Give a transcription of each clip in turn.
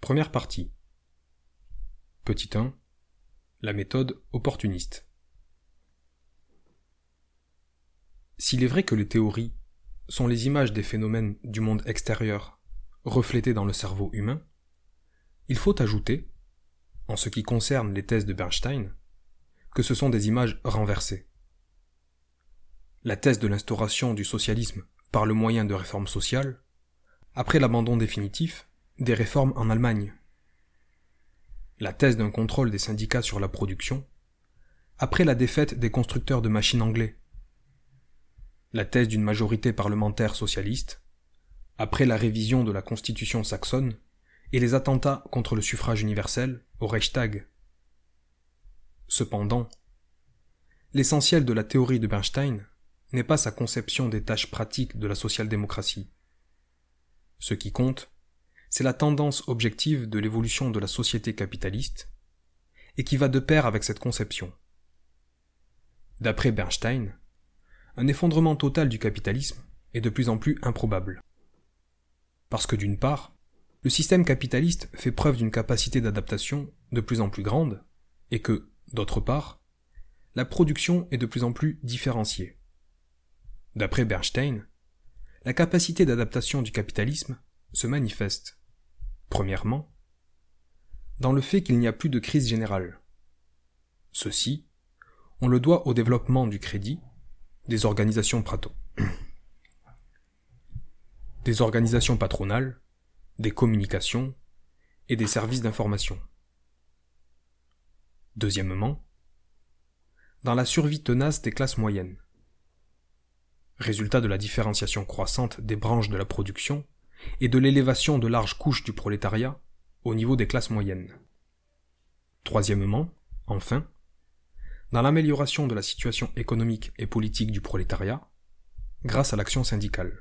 Première partie. Petit 1. La méthode opportuniste. S'il est vrai que les théories sont les images des phénomènes du monde extérieur reflétés dans le cerveau humain, il faut ajouter, en ce qui concerne les thèses de Bernstein, que ce sont des images renversées. La thèse de l'instauration du socialisme par le moyen de réformes sociales, après l'abandon définitif des réformes en Allemagne. La thèse d'un contrôle des syndicats sur la production, après la défaite des constructeurs de machines anglais. La thèse d'une majorité parlementaire socialiste, après la révision de la constitution saxonne et les attentats contre le suffrage universel au Reichstag. Cependant, l'essentiel de la théorie de Bernstein n'est pas sa conception des tâches pratiques de la social-démocratie. Ce qui compte, c'est la tendance objective de l'évolution de la société capitaliste et qui va de pair avec cette conception. D'après Bernstein, un effondrement total du capitalisme est de plus en plus improbable. Parce que d'une part, le système capitaliste fait preuve d'une capacité d'adaptation de plus en plus grande et que, d'autre part, la production est de plus en plus différenciée. D'après Bernstein, la capacité d'adaptation du capitalisme se manifeste, premièrement, dans le fait qu'il n'y a plus de crise générale. Ceci, on le doit au développement du crédit, des organisations patronales, des communications et des services d'information. Deuxièmement, dans la survie tenace des classes moyennes. Résultat de la différenciation croissante des branches de la production et de l'élévation de larges couches du prolétariat au niveau des classes moyennes. Troisièmement, enfin, dans l'amélioration de la situation économique et politique du prolétariat, grâce à l'action syndicale.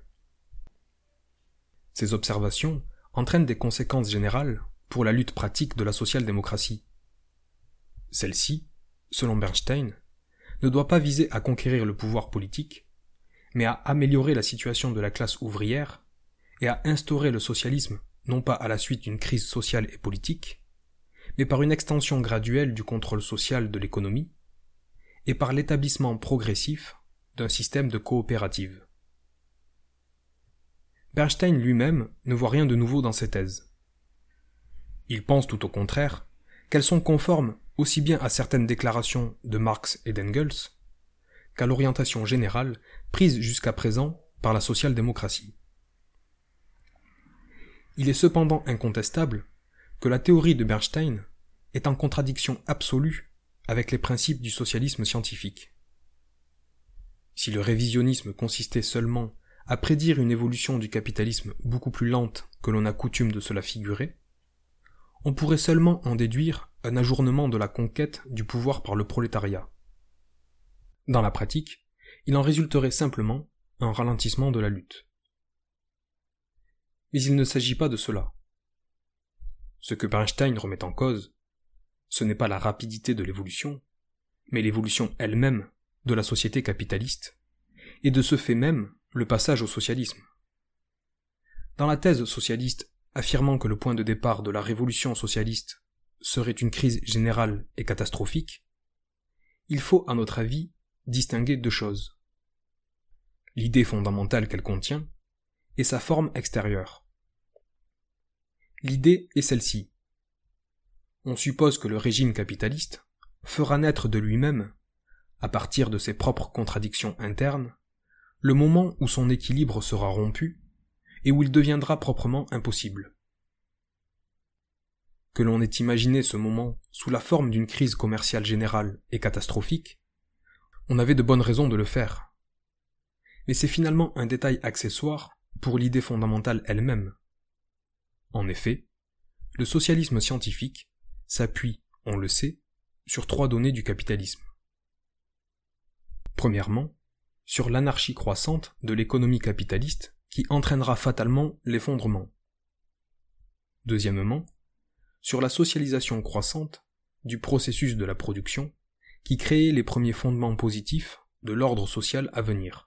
Ces observations entraînent des conséquences générales pour la lutte pratique de la social-démocratie. Celle-ci, selon Bernstein, ne doit pas viser à conquérir le pouvoir politique, mais à améliorer la situation de la classe ouvrière et à instaurer le socialisme non pas à la suite d'une crise sociale et politique, mais par une extension graduelle du contrôle social de l'économie et par l'établissement progressif d'un système de coopérative. Bernstein lui-même ne voit rien de nouveau dans ces thèses. Il pense tout au contraire qu'elles sont conformes aussi bien à certaines déclarations de Marx et d'Engels qu'à l'orientation générale prise jusqu'à présent par la social-démocratie. Il est cependant incontestable que la théorie de Bernstein est en contradiction absolue avec les principes du socialisme scientifique. Si le révisionnisme consistait seulement à prédire une évolution du capitalisme beaucoup plus lente que l'on a coutume de se la figurer, on pourrait seulement en déduire un ajournement de la conquête du pouvoir par le prolétariat. Dans la pratique, il en résulterait simplement un ralentissement de la lutte. Mais il ne s'agit pas de cela. Ce que Bernstein remet en cause, ce n'est pas la rapidité de l'évolution, mais l'évolution elle-même de la société capitaliste, et de ce fait même le passage au socialisme. Dans la thèse socialiste affirmant que le point de départ de la révolution socialiste serait une crise générale et catastrophique, il faut, à notre avis, distinguer deux choses. L'idée fondamentale qu'elle contient et sa forme extérieure. L'idée est celle-ci. On suppose que le régime capitaliste fera naître de lui-même, à partir de ses propres contradictions internes, le moment où son équilibre sera rompu et où il deviendra proprement impossible. Que l'on ait imaginé ce moment sous la forme d'une crise commerciale générale et catastrophique, on avait de bonnes raisons de le faire. Mais c'est finalement un détail accessoire pour l'idée fondamentale elle-même. En effet, le socialisme scientifique s'appuie, on le sait, sur trois données du capitalisme. Premièrement, sur l'anarchie croissante de l'économie capitaliste qui entraînera fatalement l'effondrement. Deuxièmement, sur la socialisation croissante du processus de la production qui créait les premiers fondements positifs de l'ordre social à venir.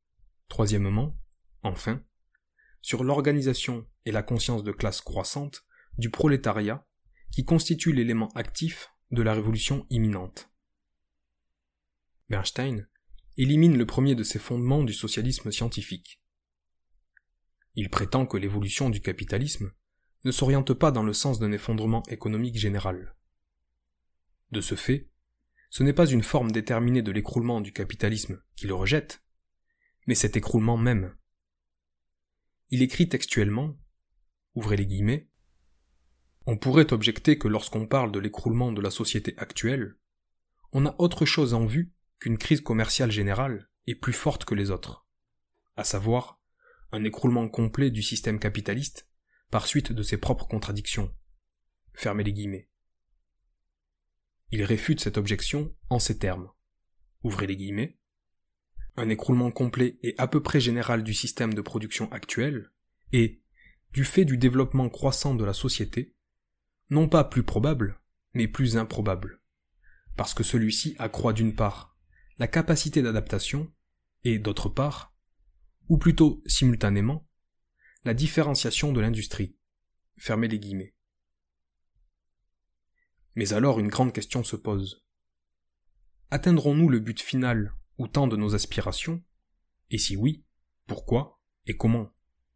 Troisièmement, enfin, sur l'organisation et la conscience de classe croissante du prolétariat qui constitue l'élément actif de la révolution imminente. Bernstein élimine le premier de ces fondements du socialisme scientifique. Il prétend que l'évolution du capitalisme ne s'oriente pas dans le sens d'un effondrement économique général. De ce fait, ce n'est pas une forme déterminée de l'écroulement du capitalisme qui le rejette, mais cet écroulement même. Il écrit textuellement, ouvrez les guillemets, « On pourrait objecter que lorsqu'on parle de l'écroulement de la société actuelle, on a autre chose en vue qu'une crise commerciale générale et plus forte que les autres, à savoir un écroulement complet du système capitaliste par suite de ses propres contradictions. » Fermez les guillemets. Il réfute cette objection en ces termes. Ouvrez les guillemets. Un écroulement complet et à peu près général du système de production actuel est, du fait du développement croissant de la société, non pas plus probable, mais plus improbable, parce que celui-ci accroît d'une part la capacité d'adaptation et d'autre part, ou plutôt simultanément, la différenciation de l'industrie. Fermez les guillemets. Mais alors une grande question se pose. Atteindrons-nous le but final ou tant de nos aspirations? Et si oui, pourquoi et comment?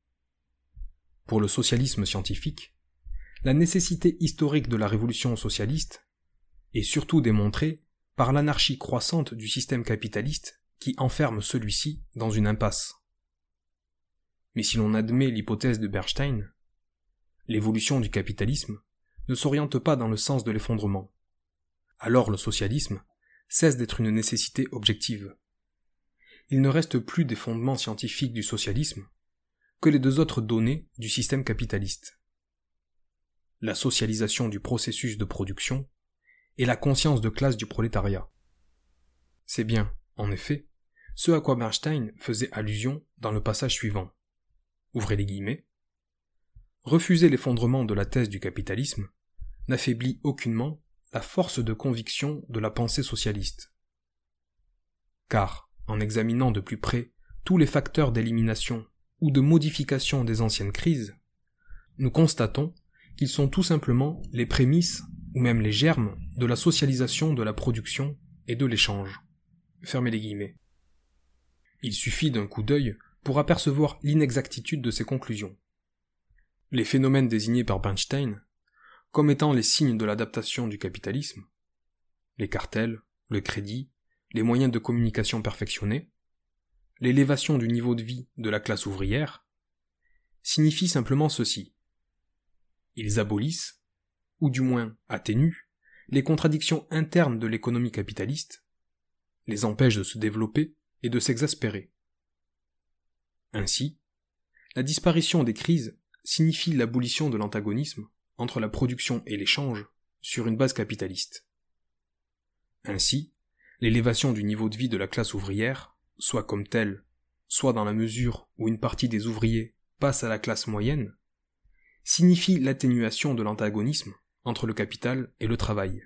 Pour le socialisme scientifique, la nécessité historique de la révolution socialiste est surtout démontrée par l'anarchie croissante du système capitaliste qui enferme celui-ci dans une impasse. Mais si l'on admet l'hypothèse de Bernstein, l'évolution du capitalisme ne s'oriente pas dans le sens de l'effondrement. Alors le socialisme cesse d'être une nécessité objective. Il ne reste plus des fondements scientifiques du socialisme que les deux autres données du système capitaliste. La socialisation du processus de production et la conscience de classe du prolétariat. C'est bien, en effet, ce à quoi Bernstein faisait allusion dans le passage suivant. Ouvrez les guillemets. Refuser l'effondrement de la thèse du capitalisme n'affaiblit aucunement la force de conviction de la pensée socialiste. Car, en examinant de plus près tous les facteurs d'élimination ou de modification des anciennes crises, nous constatons qu'ils sont tout simplement les prémices ou même les germes de la socialisation de la production et de l'échange. Fermez les guillemets. Il suffit d'un coup d'œil pour apercevoir l'inexactitude de ces conclusions. Les phénomènes désignés par Bernstein comme étant les signes de l'adaptation du capitalisme, les cartels, le crédit, les moyens de communication perfectionnés, l'élévation du niveau de vie de la classe ouvrière, signifient simplement ceci. Ils abolissent, ou du moins atténuent, les contradictions internes de l'économie capitaliste, les empêchent de se développer et de s'exaspérer. Ainsi, la disparition des crises signifie l'abolition de l'antagonisme entre la production et l'échange sur une base capitaliste. Ainsi, l'élévation du niveau de vie de la classe ouvrière, soit comme telle, soit dans la mesure où une partie des ouvriers passe à la classe moyenne, signifie l'atténuation de l'antagonisme entre le capital et le travail.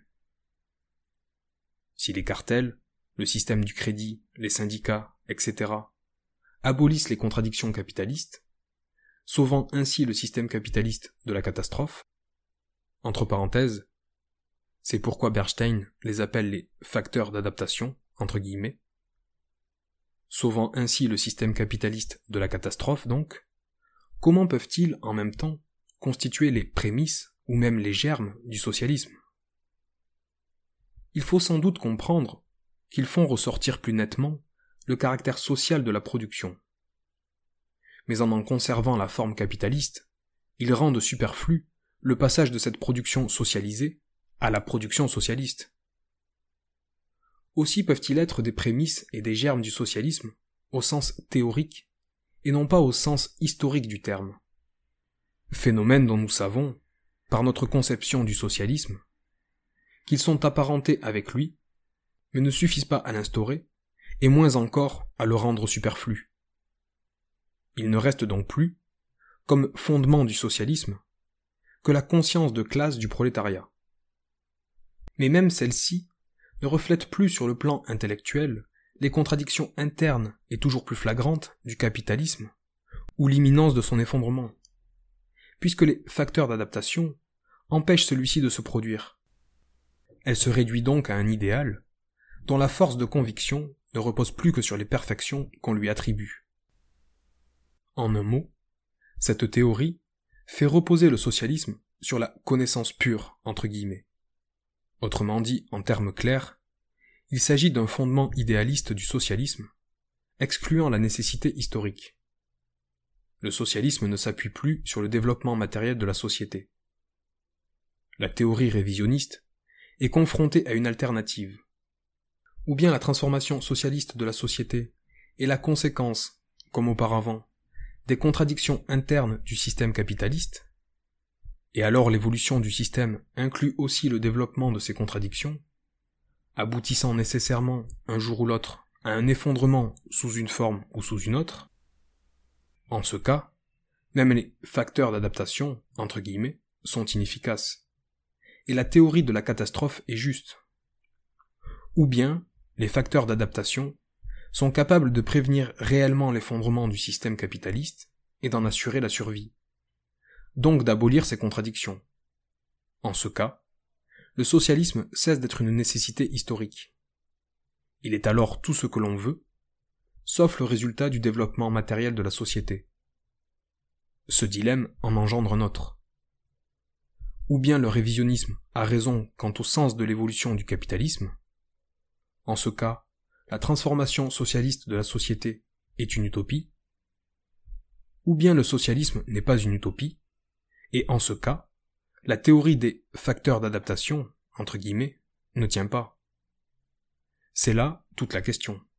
Si les cartels, le système du crédit, les syndicats, etc., abolissent les contradictions capitalistes, sauvant ainsi le système capitaliste de la catastrophe, entre parenthèses, c'est pourquoi Bernstein les appelle les facteurs d'adaptation, entre guillemets, sauvant ainsi le système capitaliste de la catastrophe donc, comment peuvent-ils en même temps constituer les prémices ou même les germes du socialisme? Il faut sans doute comprendre qu'ils font ressortir plus nettement le caractère social de la production. Mais en conservant la forme capitaliste, ils rendent superflu le passage de cette production socialisée à la production socialiste. Aussi peuvent-ils être des prémices et des germes du socialisme au sens théorique et non pas au sens historique du terme. Phénomène dont nous savons, par notre conception du socialisme, qu'ils sont apparentés avec lui, mais ne suffisent pas à l'instaurer, et moins encore à le rendre superflu. Il ne reste donc plus, comme fondement du socialisme, que la conscience de classe du prolétariat. Mais même celle-ci ne reflète plus sur le plan intellectuel les contradictions internes et toujours plus flagrantes du capitalisme, ou l'imminence de son effondrement, puisque les facteurs d'adaptation empêche celui-ci de se produire. Elle se réduit donc à un idéal, dont la force de conviction ne repose plus que sur les perfections qu'on lui attribue. En un mot, cette théorie fait reposer le socialisme sur la connaissance pure, entre guillemets. Autrement dit, en termes clairs, il s'agit d'un fondement idéaliste du socialisme, excluant la nécessité historique. Le socialisme ne s'appuie plus sur le développement matériel de la société. La théorie révisionniste est confrontée à une alternative. Ou bien la transformation socialiste de la société est la conséquence, comme auparavant, des contradictions internes du système capitaliste, et alors l'évolution du système inclut aussi le développement de ces contradictions, aboutissant nécessairement, un jour ou l'autre, à un effondrement sous une forme ou sous une autre. En ce cas, même les facteurs d'adaptation, entre guillemets, sont inefficaces, et la théorie de la catastrophe est juste. Ou bien, les facteurs d'adaptation sont capables de prévenir réellement l'effondrement du système capitaliste et d'en assurer la survie, donc d'abolir ces contradictions. En ce cas, le socialisme cesse d'être une nécessité historique. Il est alors tout ce que l'on veut, sauf le résultat du développement matériel de la société. Ce dilemme en engendre un autre. Ou bien le révisionnisme a raison quant au sens de l'évolution du capitalisme. En ce cas, la transformation socialiste de la société est une utopie. Ou bien le socialisme n'est pas une utopie, et en ce cas, la théorie des facteurs d'adaptation, entre guillemets, ne tient pas. C'est là toute la question.